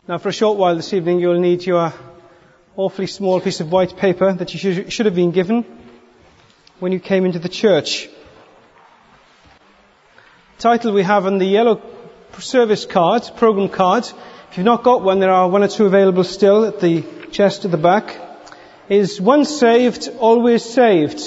Now, for a short while this evening, you'll need your awfully small piece of white paper that you should have been given when you came into the church. The title we have on the yellow service card, program card, if you've not got one, there are one or two available still at the chest at the back, is Once Saved, Always Saved,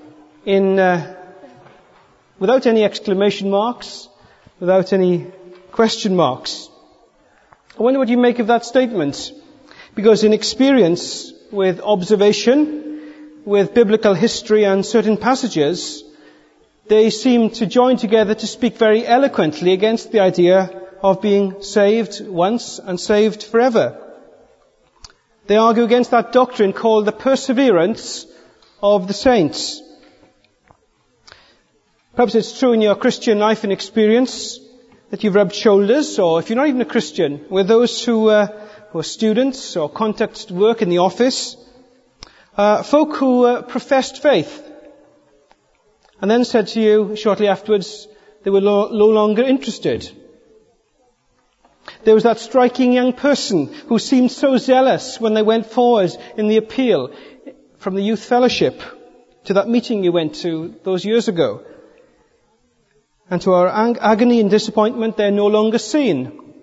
without any exclamation marks, without any question marks. I wonder what you make of that statement. Because in experience with observation, with biblical history and certain passages, they seem to join together to speak very eloquently against the idea of being saved once and saved forever. They argue against that doctrine called the perseverance of the saints. Perhaps it's true in your Christian life and experience that you've rubbed shoulders, or if you're not even a Christian, with those who are students or contacts work in the office, folk who professed faith, and then said to you shortly afterwards they were no longer interested. There was that striking young person who seemed so zealous when they went forward in the appeal from the youth fellowship to that meeting you went to those years ago. And to our agony and disappointment, they're no longer seen.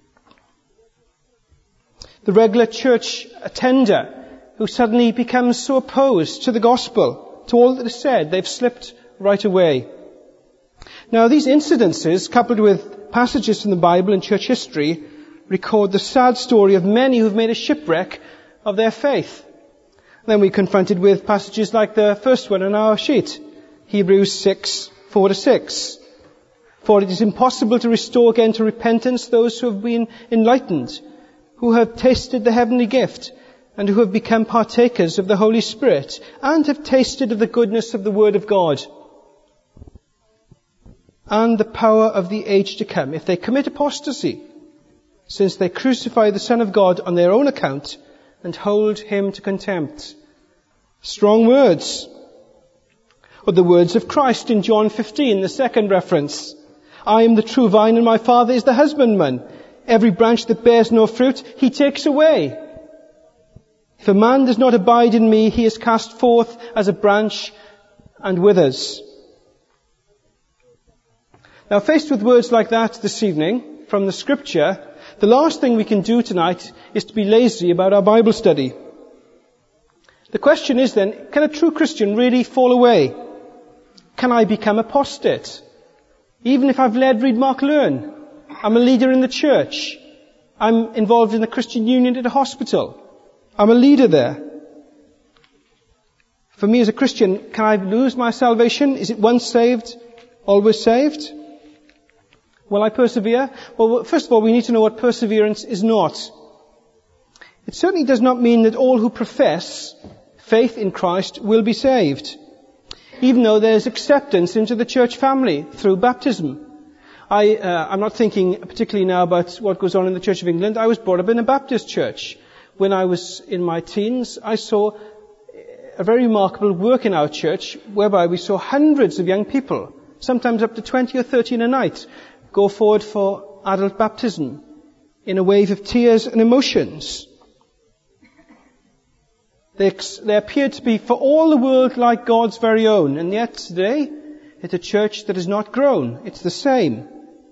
The regular church attender who suddenly becomes so opposed to the gospel, to all that is said, they've slipped right away. Now, these incidences, coupled with passages from the Bible and church history, record the sad story of many who've made a shipwreck of their faith. Then we're confronted with passages like the first one on our sheet, Hebrews 6, 4-6. For it is impossible to restore again to repentance those who have been enlightened, who have tasted the heavenly gift, and who have become partakers of the Holy Spirit, and have tasted of the goodness of the Word of God, and the power of the age to come, if they commit apostasy, since they crucify the Son of God on their own account, and hold him to contempt. Strong words. Or the words of Christ in John 15, the second reference. I am the true vine and my Father is the husbandman. Every branch that bears no fruit, he takes away. If a man does not abide in me, he is cast forth as a branch and withers. Now, faced with words like that this evening from the Scripture, the last thing we can do tonight is to be lazy about our Bible study. The question is then, can a true Christian really fall away? Can I become apostate? Even if I've led Read, Mark, Learn, I'm a leader in the church, I'm involved in the Christian Union at a hospital, I'm a leader there. For me as a Christian, can I lose my salvation? Is it once saved, always saved? Will I persevere? Well, first of all, we need to know what perseverance is not. It certainly does not mean that all who profess faith in Christ will be saved, even though there's acceptance into the church family through baptism. I'm not thinking particularly now about what goes on in the Church of England. I was brought up in a Baptist church. When I was in my teens, I saw a very remarkable work in our church whereby we saw hundreds of young people, sometimes up to 20 or 30 in a night, go forward for adult baptism in a wave of tears and emotions. They appeared to be for all the world like God's very own, and yet today it's a church that has not grown. It's the same.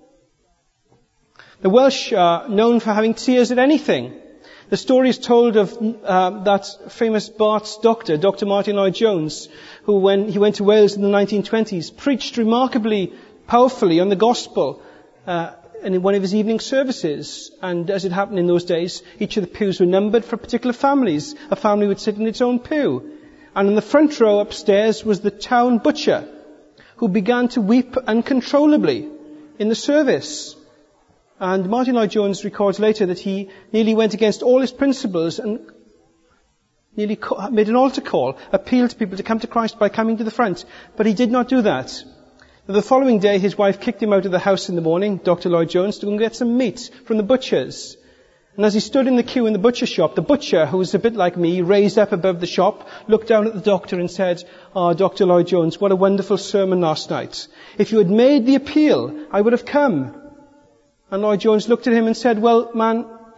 The Welsh are known for having tears at anything. The story is told of that famous Bart's doctor, Dr. Martin Lloyd-Jones, who when he went to Wales in the 1920s, preached remarkably powerfully on the gospel in one of his evening services. And as it happened in those days, each of the pews were numbered for particular families. A family would sit in its own pew. And in the front row upstairs was the town butcher, who began to weep uncontrollably in the service. And Martin Lloyd-Jones records later that he nearly went against all his principles and nearly made an altar call, appealed to people to come to Christ by coming to the front. But he did not do that. The following day, his wife kicked him out of the house in the morning, Dr. Lloyd-Jones, to go and get some meat from the butcher's. And as he stood in the queue in the butcher shop, the butcher, who was a bit like me, raised up above the shop, looked down at the doctor and said, Dr. Lloyd-Jones, what a wonderful sermon last night. If you had made the appeal, I would have come. And Lloyd-Jones looked at him and said, well, man,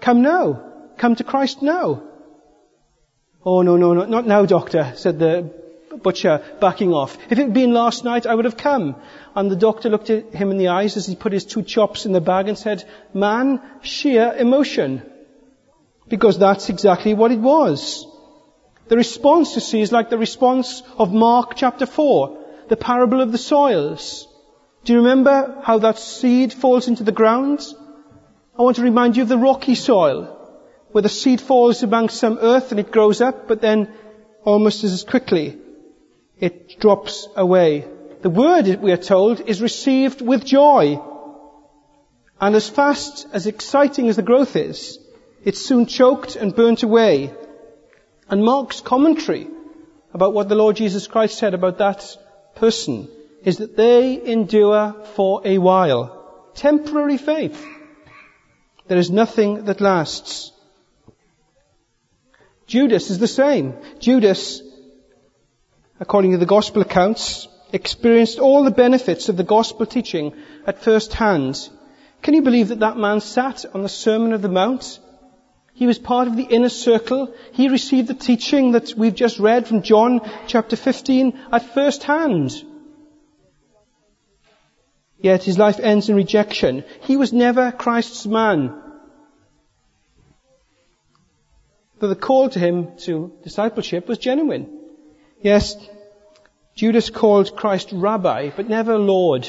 Come now. Come to Christ now. Oh, no, not now, doctor, said the butcher, backing off. If it had been last night, I would have come. And the doctor looked at him in the eyes as he put his 2 chops in the bag and said, man, sheer emotion. Because that's exactly what it was. The response, you see, is like the response of Mark chapter 4, the parable of the soils. Do you remember how that seed falls into the ground? I want to remind you of the rocky soil, where the seed falls amongst some earth and it grows up, but then almost as quickly it drops away. The word, we are told, is received with joy. And as fast, as exciting as the growth is, it's soon choked and burnt away. And Mark's commentary about what the Lord Jesus Christ said about that person is that they endure for a while. Temporary faith. There is nothing that lasts. Judas is the same. Judas, according to the gospel accounts, experienced all the benefits of the gospel teaching at first hand. Can you believe that man sat on the Sermon of the Mount? He was part of the inner circle. He received the teaching that we've just read from John chapter 15 at first hand. Yet his life ends in rejection. He was never Christ's man. But the call to him to discipleship was genuine. Yes, Judas called Christ Rabbi, but never Lord.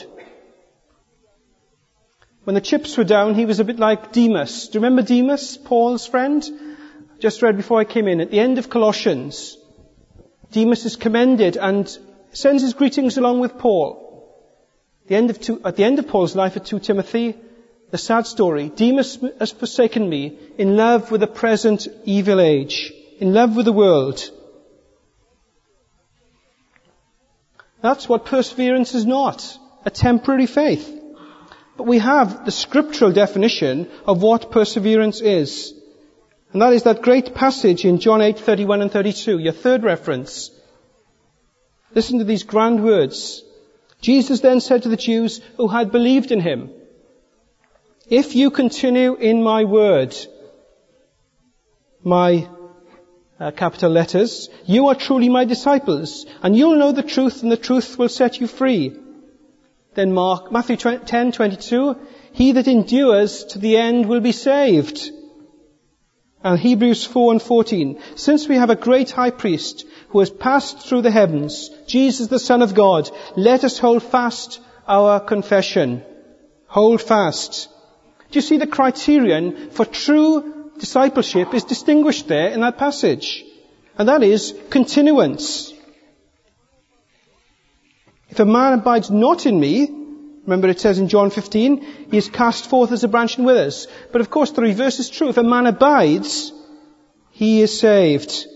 When the chips were down, he was a bit like Demas. Do you remember Demas, Paul's friend? Just read before I came in. At the end of Colossians, Demas is commended and sends his greetings along with Paul. At the end of Paul's life at 2 Timothy, the sad story, Demas has forsaken me in love with the present evil age, in love with the world. That's what perseverance is not, a temporary faith. But we have the scriptural definition of what perseverance is. And that is that great passage in John 8:31 and 32, your third reference. Listen to these grand words. Jesus then said to the Jews who had believed in him, if you continue in my word, my capital letters, you are truly my disciples, and you'll know the truth, and the truth will set you free. Then Matthew 10:22, he that endures to the end will be saved. And Hebrews 4:14, since we have a great high priest who has passed through the heavens, Jesus the Son of God, let us hold fast our confession. Hold fast. Do you see the criterion for true discipleship is distinguished there in that passage? And that is continuance. If a man abides not in me, remember it says in John 15, he is cast forth as a branch and withers. But of course the reverse is true. If a man abides, he is saved.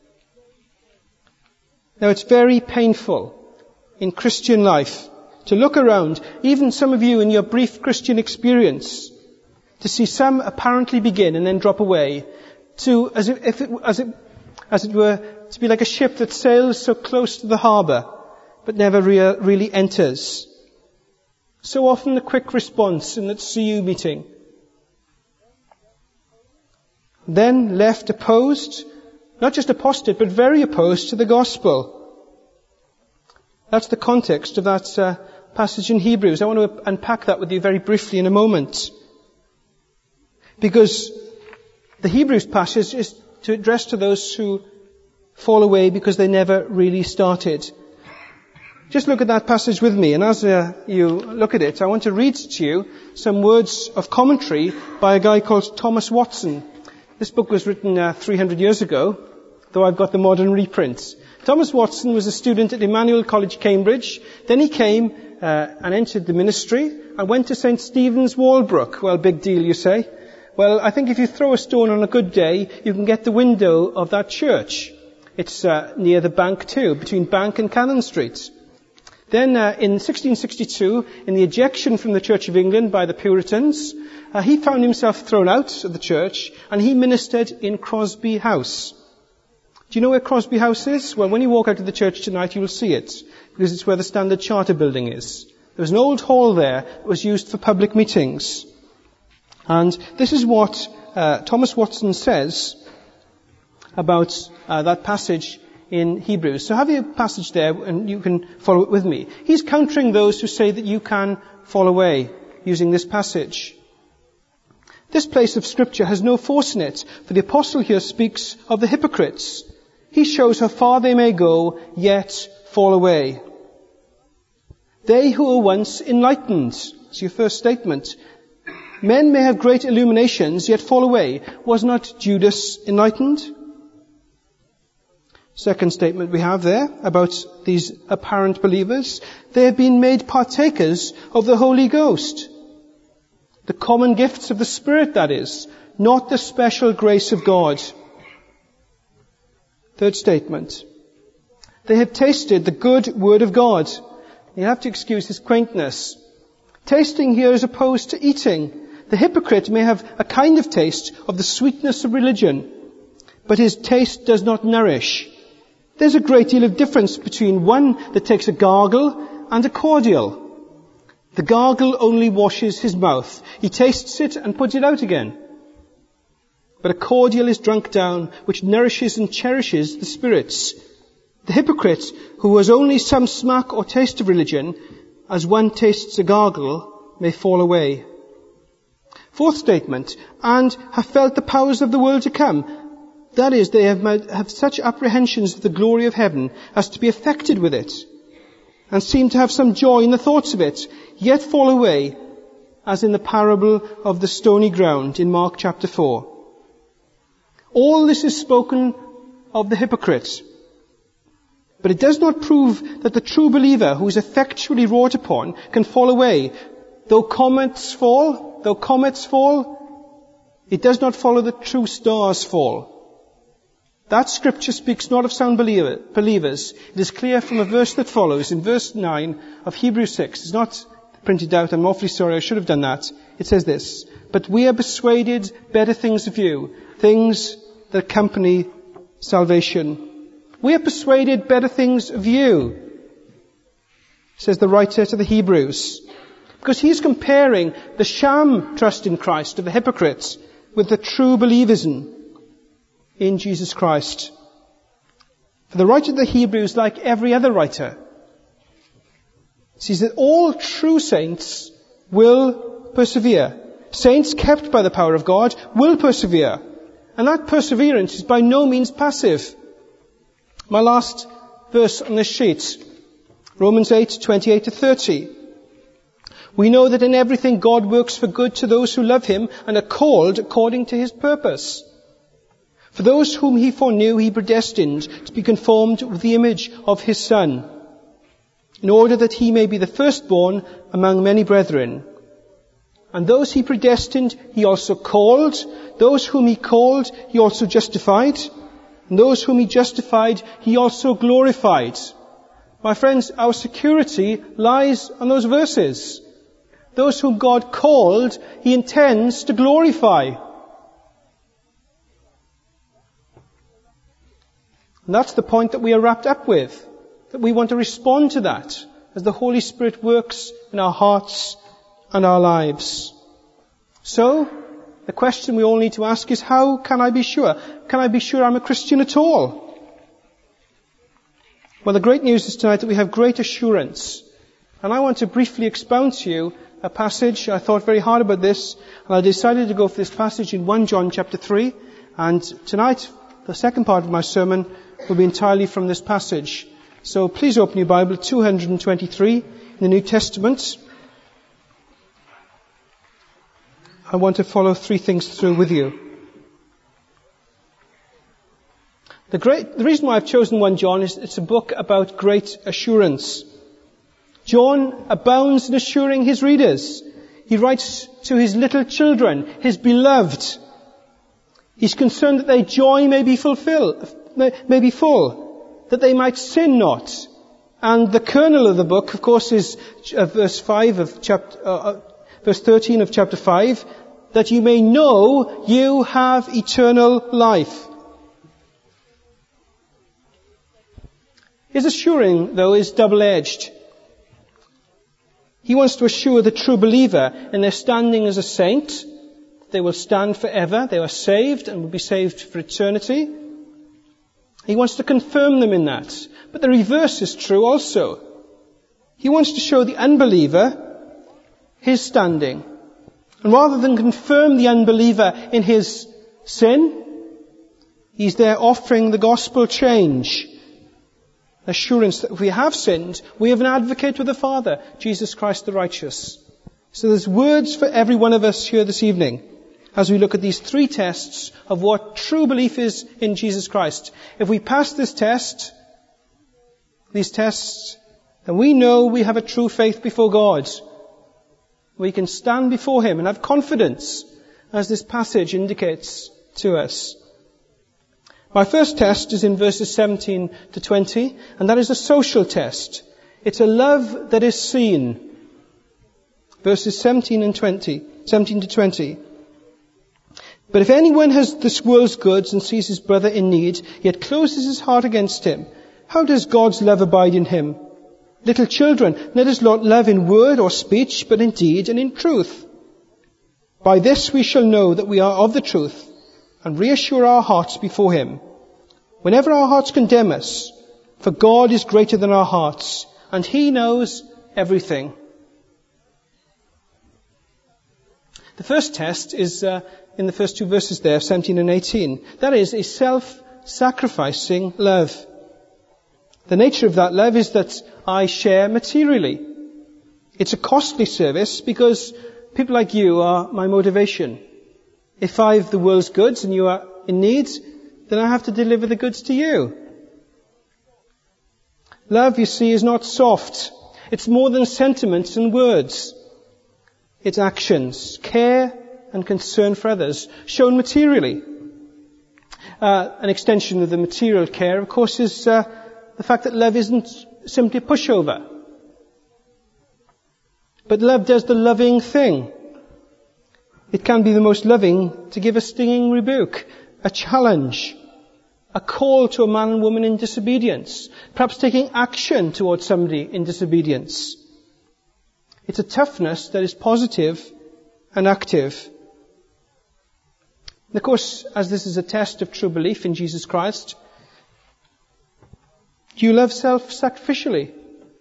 Now it's very painful in Christian life to look around, even some of you in your brief Christian experience, to see some apparently begin and then drop away, to as it were, to be like a ship that sails so close to the harbour, but never really enters. So often the quick response in that CU meeting. Then left opposed, not just apostate, but very opposed to the gospel. That's the context of that passage in Hebrews. I want to unpack that with you very briefly in a moment. Because the Hebrews passage is to address to those who fall away because they never really started. Just look at that passage with me, and as you look at it, I want to read to you some words of commentary by a guy called Thomas Watson. This book was written 300 years ago, though I've got the modern reprints. Thomas Watson was a student at Emmanuel College, Cambridge. Then he came and entered the ministry and went to St. Stephen's, Walbrook. Well, big deal, you say. Well, I think if you throw a stone on a good day, you can get the window of that church. It's near the Bank too, between Bank and Cannon Street. Then in 1662, in the ejection from the Church of England by the Puritans, he found himself thrown out of the church, and he ministered in Crosby House. Do you know where Crosby House is? Well, when you walk out of the church tonight, you will see it, because it's where the Standard Charter building is. There was an old hall there that was used for public meetings. And this is what Thomas Watson says about that passage in Hebrews. So have your passage there and you can follow it with me. He's countering those who say that you can fall away using this passage. This place of Scripture has no force in it, for the apostle here speaks of the hypocrites. He shows how far they may go, yet fall away. They who were once enlightened. That's your first statement. Men may have great illuminations, yet fall away. Was not Judas enlightened? Second statement we have there about these apparent believers. They have been made partakers of the Holy Ghost. The common gifts of the Spirit, that is, not the special grace of God. Third statement. They have tasted the good word of God. You have to excuse his quaintness. Tasting here as opposed to eating. The hypocrite may have a kind of taste of the sweetness of religion, but his taste does not nourish. There's a great deal of difference between one that takes a gargle and a cordial. The gargle only washes his mouth. He tastes it and puts it out again. But a cordial is drunk down, which nourishes and cherishes the spirits. The hypocrite, who has only some smack or taste of religion, as one tastes a gargle, may fall away. Fourth statement, and have felt the powers of the world to come. That is, they have such apprehensions of the glory of heaven as to be affected with it, and seem to have some joy in the thoughts of it, yet fall away, as in the parable of the stony ground in Mark chapter 4. All this is spoken of the hypocrite. But it does not prove that the true believer who is effectually wrought upon can fall away. Though comets fall, it does not follow that true stars fall. That scripture speaks not of sound believers. It is clear from a verse that follows, in verse 9 of Hebrews 6. It's not printed out. I'm awfully sorry. I should have done that. It says this, but we are persuaded better things of you, things that accompany salvation. We are persuaded better things of you, says the writer to the Hebrews. Because he's comparing the sham trust in Christ of the hypocrites with the true believers in Jesus Christ. For the writer of the Hebrews, like every other writer, sees that all true saints will persevere. Saints kept by the power of God will persevere. And that perseverance is by no means passive. My last verse on this sheet, Romans 8:28 to 30. We know that in everything God works for good to those who love him and are called according to his purpose. For those whom he foreknew, he predestined to be conformed with the image of his Son, in order that he may be the firstborn among many brethren. And those he predestined, he also called. Those whom he called, he also justified. And those whom he justified, he also glorified. My friends, our security lies on those verses. Those whom God called, he intends to glorify. And that's the point that we are wrapped up with, that we want to respond to that as the Holy Spirit works in our hearts and our lives. So, the question we all need to ask is, how can I be sure? Can I be sure I'm a Christian at all? Well, the great news is tonight that we have great assurance. And I want to briefly expound to you a passage. I thought very hard about this, and I decided to go for this passage in 1 John chapter 3. And tonight, the second part of my sermon will be entirely from this passage. So please open your Bible, 223 in the New Testament. I want to follow three things through with you. The reason why I've chosen 1 John is it's a book about great assurance. John abounds in assuring his readers. He writes to his little children, his beloved. He's concerned that their joy may be full, that they might sin not. And the kernel of the book, of course, is verse 13 of chapter 5, that you may know you have eternal life. His assuring, though, is double-edged. He wants to assure the true believer in their standing as a saint, they will stand forever, they are saved and will be saved for eternity. He wants to confirm them in that. But the reverse is true also. He wants to show the unbeliever his standing. And rather than confirm the unbeliever in his sin, he's there offering the gospel change. Assurance that if we have sinned, we have an advocate with the Father, Jesus Christ the righteous. So there's words for every one of us here this evening as we look at these three tests of what true belief is in Jesus Christ. If we pass these tests, then we know we have a true faith before God. We can stand before Him and have confidence, as this passage indicates to us. My first test is in verses 17 to 20, and that is a social test. It's a love that is seen. Verses 17 to 20. But if anyone has this world's goods and sees his brother in need, yet closes his heart against him, how does God's love abide in him? Little children, let us not love in word or speech, but in deed and in truth. By this we shall know that we are of the truth, and reassure our hearts before Him. Whenever our hearts condemn us, for God is greater than our hearts, and He knows everything. The first test is in the first two verses there, 17 and 18. That is a self-sacrificing love. The nature of that love is that I share materially. It's a costly service because people like you are my motivation. If I have the world's goods and you are in need, then I have to deliver the goods to you. Love, you see, is not soft. It's more than sentiments and words. It's actions, care and concern for others, shown materially. An extension of the material care, of course, is the fact that love isn't simply a pushover. But love does the loving thing. It can be the most loving to give a stinging rebuke, a challenge, a call to a man and woman in disobedience, perhaps taking action towards somebody in disobedience. It's a toughness that is positive and active. And of course, as this is a test of true belief in Jesus Christ, do you love self-sacrificially?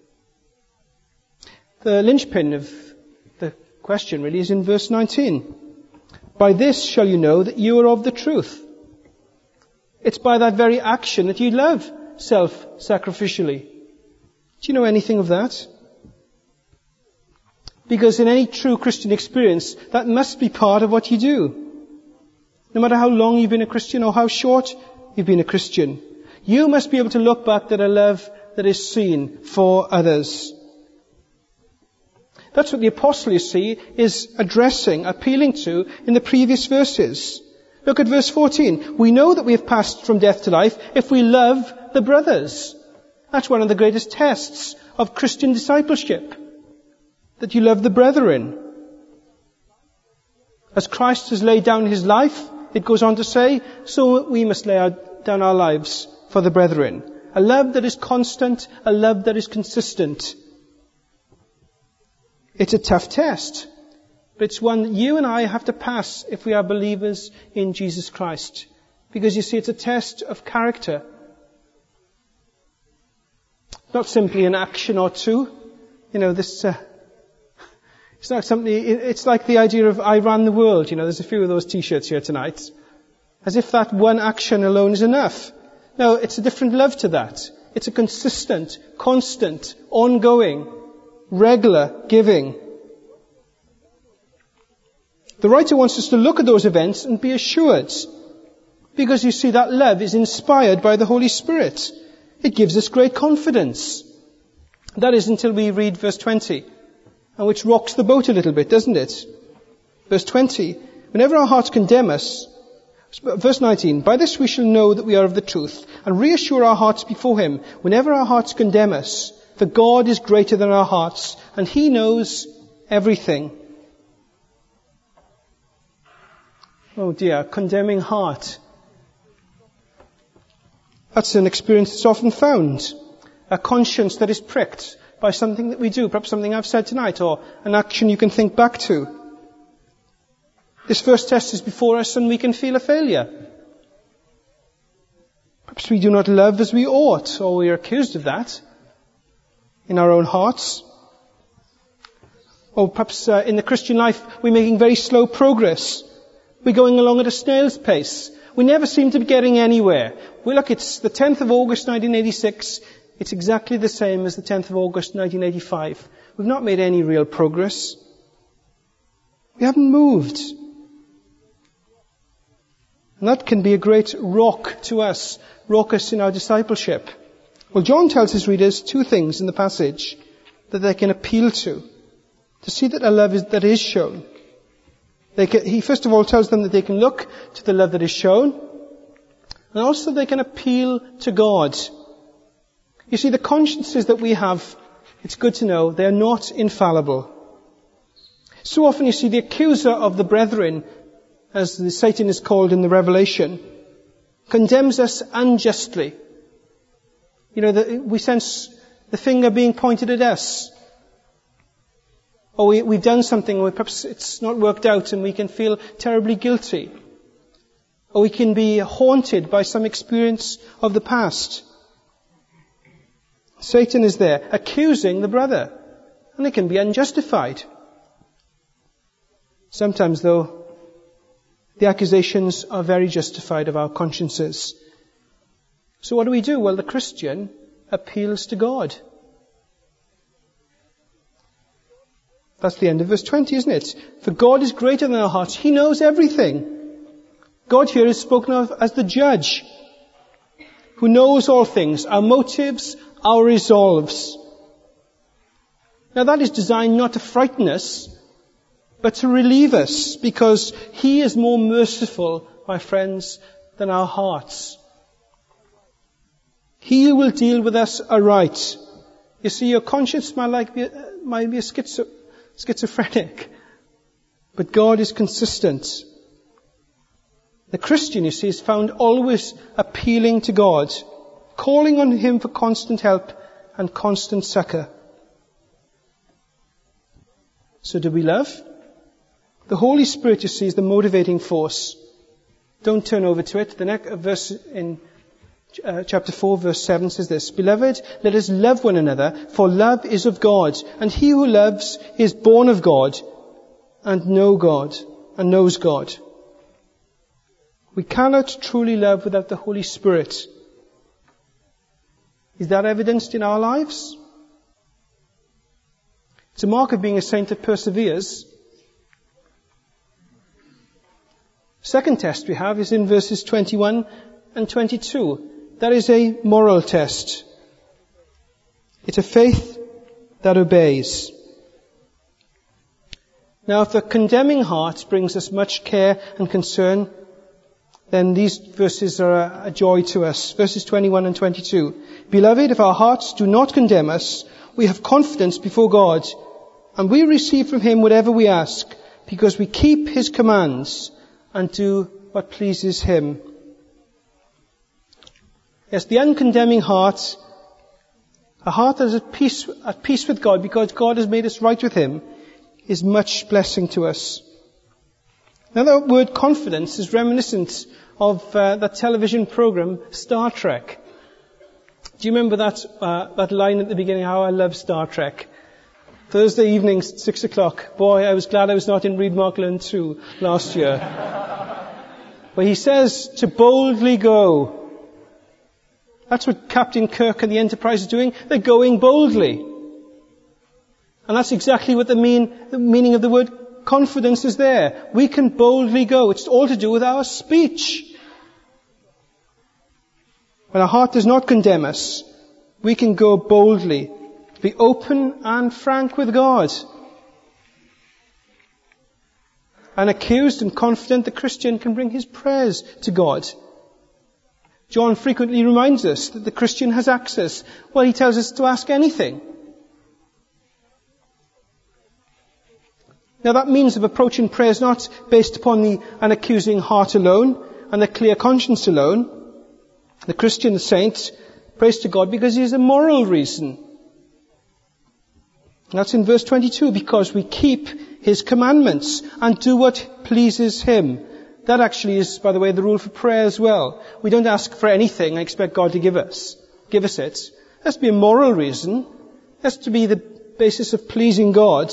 The linchpin of the question really is in verse 19. By this shall you know that you are of the truth. It's by that very action that you love self-sacrificially. Do you know anything of that? Because in any true Christian experience, that must be part of what you do. No matter how long you've been a Christian or how short you've been a Christian, you must be able to look back at a love that is seen for others. That's what the apostle, you see, is addressing, appealing to in the previous verses. Look at verse 14. We know that we have passed from death to life if we love the brothers. That's one of the greatest tests of Christian discipleship. That you love the brethren. As Christ has laid down His life, it goes on to say, so we must lay down our lives for the brethren. A love that is constant, a love that is consistent. It's a tough test, but it's one that you and I have to pass if we are believers in Jesus Christ. Because you see, it's a test of character. Not simply an action or two. You know, this, it's not something, it's like the idea of I ran the world. You know, there's a few of those t-shirts here tonight. As if that one action alone is enough. No, it's a different love to that. It's a consistent, constant, ongoing, regular giving. The writer wants us to look at those events and be assured. Because you see, that love is inspired by the Holy Spirit. It gives us great confidence. That is until we read verse 20, and which rocks the boat a little bit, doesn't it? Verse 20, whenever our hearts condemn us, verse 19, by this we shall know that we are of the truth, and reassure our hearts before Him, whenever our hearts condemn us, for God is greater than our hearts, and He knows everything. Oh dear, condemning heart. That's an experience that's often found. A conscience that is pricked by something that we do, perhaps something I've said tonight, or an action you can think back to. This first test is before us and we can feel a failure. Perhaps we do not love as we ought, or we are accused of that in our own hearts. Or perhaps in the Christian life we're making very slow progress. We're going along at a snail's pace. We never seem to be getting anywhere. Look, it's the 10th of August 1986. It's exactly the same as the 10th of August 1985. We've not made any real progress. We haven't moved. And that can be a great rock to us, rock us in our discipleship. Well, John tells his readers two things in the passage that they can appeal to see that a love that is shown. He first of all tells them that they can look to the love that is shown, and also they can appeal to God. You see, the consciences that we have, it's good to know, they are not infallible. So often you see the accuser of the brethren, as Satan is called in the Revelation, condemns us unjustly. We sense the finger being pointed at us. Or we've done something, or perhaps it's not worked out, and we can feel terribly guilty. Or we can be haunted by some experience of the past. Satan is there, accusing the brother, and it can be unjustified. Sometimes, though, the accusations are very justified of our consciences. So what do? Well, the Christian appeals to God. That's the end of verse 20, isn't it? For God is greater than our hearts. He knows everything. God here is spoken of as the judge, who knows all things, our motives, our resolves. Now that is designed not to frighten us, but to relieve us, because He is more merciful, my friends, than our hearts. He will deal with us aright. You see, your conscience might be a schizophrenic, but God is consistent. The Christian, you see, is found always appealing to God, calling on Him for constant help and constant succor. So do we love? The Holy Spirit, you see, is the motivating force. Don't turn over to it. The next verse in chapter 4, verse 7 says this: Beloved, let us love one another, for love is of God, and he who loves is born of God, and knows God. We cannot truly love without the Holy Spirit. Is that evidenced in our lives? It's a mark of being a saint that perseveres. Second test we have is in verses 21 and 22. That is a moral test. It's a faith that obeys. Now, if the condemning heart brings us much care and concern, then these verses are a joy to us. Verses 21 and 22. Beloved, if our hearts do not condemn us, we have confidence before God, and we receive from Him whatever we ask, because we keep His commands and do what pleases Him. Yes, the uncondemning heart, a heart that is at peace with God because God has made us right with Him, is much blessing to us. Now that word confidence is reminiscent of that television program Star Trek. Do you remember that line at the beginning, how I love Star Trek? Thursday evenings at 6 o'clock. Boy, I was glad I was not in Reed Markland 2 last year. Where he says to boldly go. That's what Captain Kirk and the Enterprise are doing. They're going boldly. And that's exactly what the meaning of the word confidence is there. We can boldly go. It's all to do with our speech. When our heart does not condemn us, we can go boldly, be open and frank with God. Unaccused and confident, the Christian can bring his prayers to God. John frequently reminds us that the Christian has access. Well, he tells us to ask anything. Now that means of approaching prayer is not based upon the unaccusing heart alone and the clear conscience alone. The Christian, the saint, prays to God because he has a moral reason. And that's in verse 22, because we keep His commandments and do what pleases Him. That actually is, by the way, the rule for prayer as well. We don't ask for anything and expect God to give us it. It has to be a moral reason. It has to be the basis of pleasing God.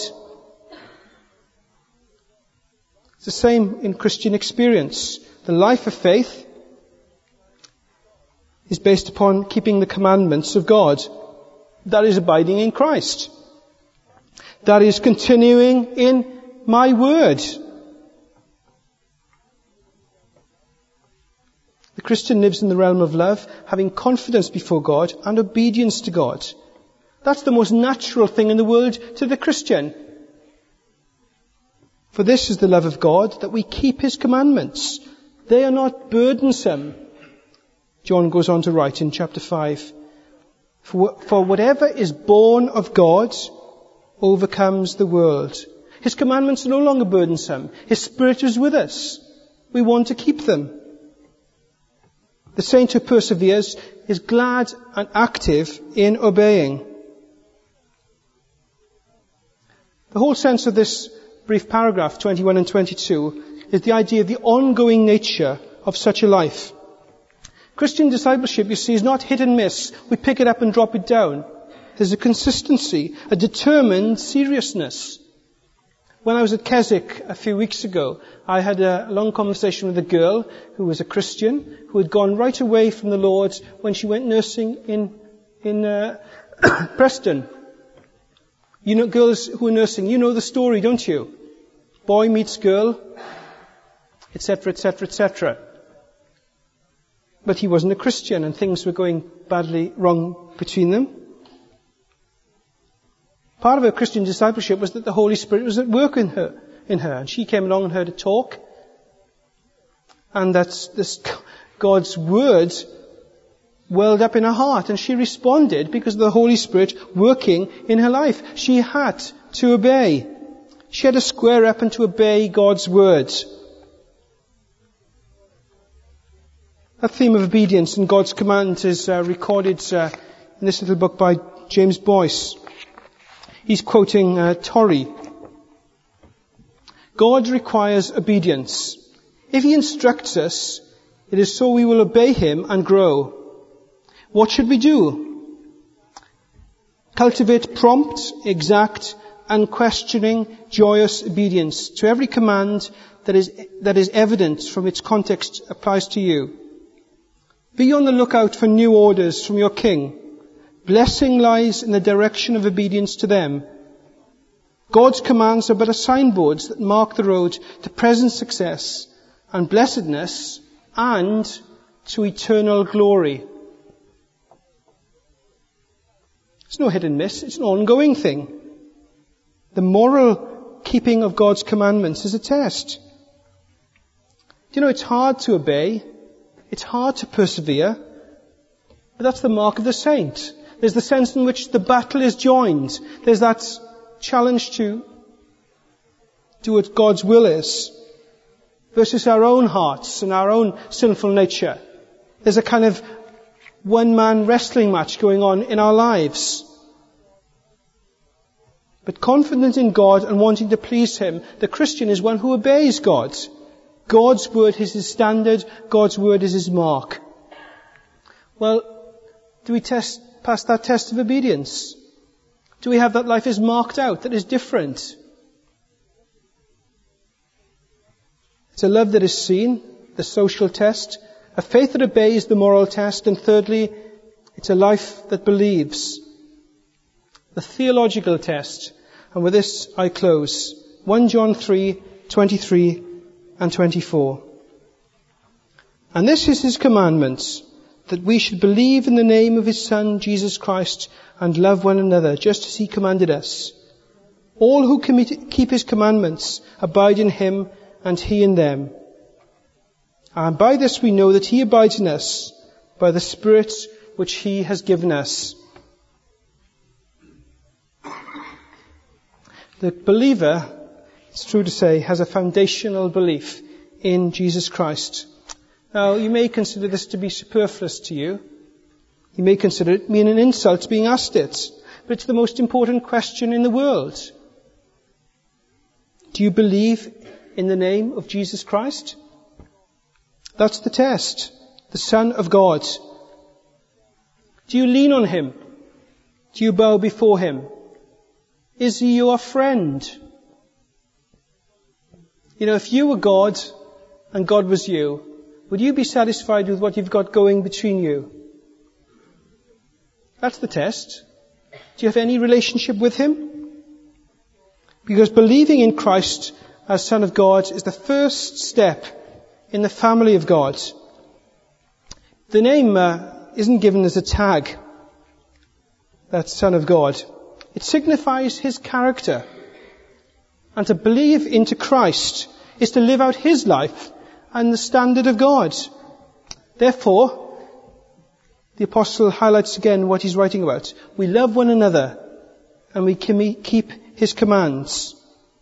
It's the same in Christian experience. The life of faith is based upon keeping the commandments of God. That is abiding in Christ. That is continuing in my word. The Christian lives in the realm of love, having confidence before God and obedience to God. That's the most natural thing in the world to the Christian. For this is the love of God, that we keep His commandments. They are not burdensome. John goes on to write in chapter 5, For whatever is born of God overcomes the world. His commandments are no longer burdensome. His Spirit is with us. We want to keep them. The saint who perseveres is glad and active in obeying. The whole sense of this brief paragraph, 21 and 22, is the idea of the ongoing nature of such a life. Christian discipleship, you see, is not hit and miss. We pick it up and drop it down. There's a consistency, a determined seriousness. When I was at Keswick a few weeks ago, I had a long conversation with a girl who was a Christian, who had gone right away from the Lord when she went nursing in Preston. You know, girls who are nursing, you know the story, don't you? Boy meets girl, etc., etc., etc. But he wasn't a Christian, and things were going badly wrong between them. Part of her Christian discipleship was that the Holy Spirit was at work in her, and she came along and heard a talk, and that's this God's word welled up in her heart, and she responded because of the Holy Spirit working in her life. She had to obey. She had to square up and to obey God's words. That theme of obedience and God's command is recorded in this little book by James Boyce. He's quoting Torrey. God requires obedience. If He instructs us, it is so we will obey Him and grow. What should we do? Cultivate prompt, exact, unquestioning, joyous obedience to every command that is evident from its context applies to you. Be on the lookout for new orders from your King. Blessing lies in the direction of obedience to them. God's commands are but signboards that mark the road to present success and blessedness and to eternal glory. It's no hit and miss. It's an ongoing thing. The moral keeping of God's commandments is a test. You know, it's hard to obey. It's hard to persevere. But that's the mark of the saint. There's the sense in which the battle is joined. There's that challenge to do what God's will is versus our own hearts and our own sinful nature. There's a kind of one-man wrestling match going on in our lives. But confident in God and wanting to please Him, the Christian is one who obeys God. God's word is his standard. God's word is his mark. Well, do we pass that test of obedience? Do we have that life is marked out, that is different? It's a love that is seen, the social test. A faith that obeys, the moral test. And thirdly, it's a life that believes. The theological test. And with this I close. 1 John 3:23 and 24. And this is His commandment, that we should believe in the name of His Son, Jesus Christ, and love one another, just as He commanded us. All who keep His commandments abide in Him, and He in them. And by this we know that He abides in us, by the Spirit which He has given us. The believer, it's true to say, has a foundational belief in Jesus Christ. Now, you may consider this to be superfluous to you. You may consider it being an insult being asked it. But it's the most important question in the world. Do you believe in the name of Jesus Christ? That's the test. The Son of God. Do you lean on Him? Do you bow before Him? Is He your friend? You know, if you were God and God was you, would you be satisfied with what you've got going between you? That's the test. Do you have any relationship with Him? Because believing in Christ as Son of God is the first step in the family of God. The name isn't given as a tag, that Son of God. It signifies His character. And to believe into Christ is to live out His life and the standard of God. Therefore, the Apostle highlights again what he's writing about. We love one another and we keep His commands.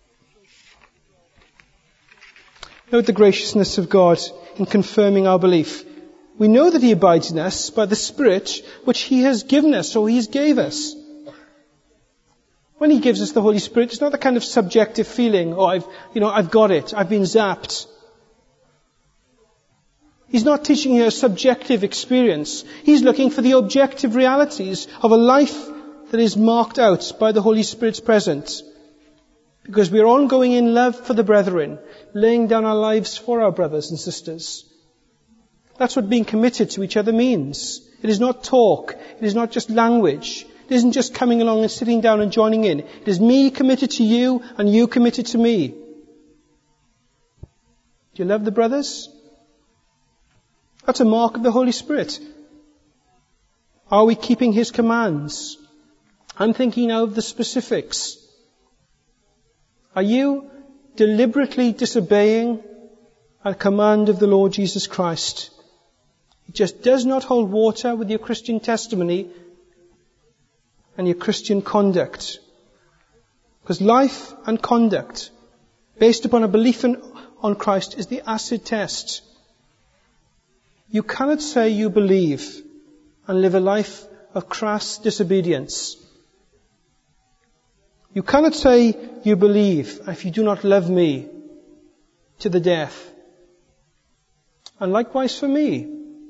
Note the graciousness of God in confirming our belief. We know that He abides in us by the Spirit which He has given us, or He gave us. When He gives us the Holy Spirit, it's not the kind of subjective feeling, I've got it, I've been zapped. He's not teaching you a subjective experience. He's looking for the objective realities of a life that is marked out by the Holy Spirit's presence. Because we are all going in love for the brethren, laying down our lives for our brothers and sisters. That's what being committed to each other means. It is not talk. It is not just language. It isn't just coming along and sitting down and joining in. It is me committed to you and you committed to me. Do you love the brothers? That's a mark of the Holy Spirit. Are we keeping His commands? I'm thinking now of the specifics. Are you deliberately disobeying a command of the Lord Jesus Christ? It just does not hold water with your Christian testimony and your Christian conduct. Because life and conduct based upon a belief on Christ is the acid test. You cannot say you believe and live a life of crass disobedience. You cannot say you believe if you do not love me to the death. And likewise for me.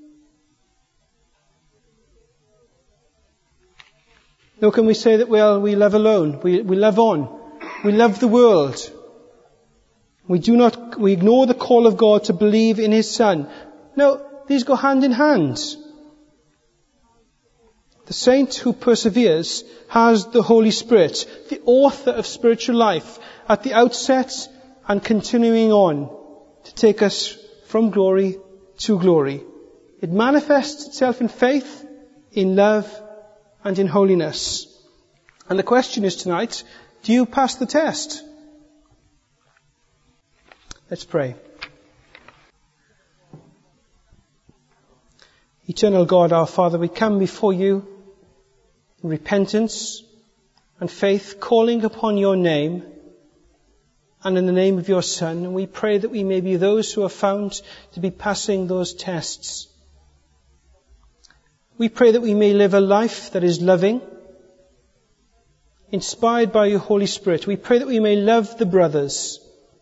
Nor can we say that, we love alone. We love on. We love the world. We ignore the call of God to believe in His Son. No, these go hand in hand. The saint who perseveres has the Holy Spirit, the author of spiritual life, at the outset and continuing on to take us from glory to glory. It manifests itself in faith, in love, and in holiness. And the question is tonight, do you pass the test? Let's pray. Eternal God, our Father, we come before you in repentance and faith, calling upon your name and in the name of your Son. And we pray that we may be those who are found to be passing those tests. We pray that we may live a life that is loving, inspired by your Holy Spirit. We pray that we may love the brothers.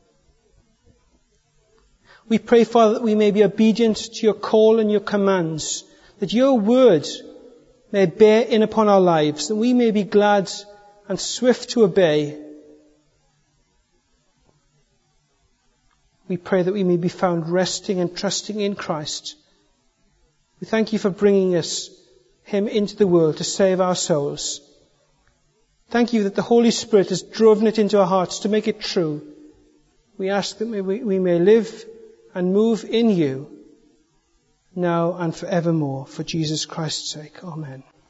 We pray, Father, that we may be obedient to your call and your commands, that your word may bear in upon our lives, that we may be glad and swift to obey. We pray that we may be found resting and trusting in Christ. We thank you for bringing Him into the world to save our souls. Thank you that the Holy Spirit has driven it into our hearts to make it true. We ask that we may live and move in you now and forevermore, for Jesus Christ's sake. Amen.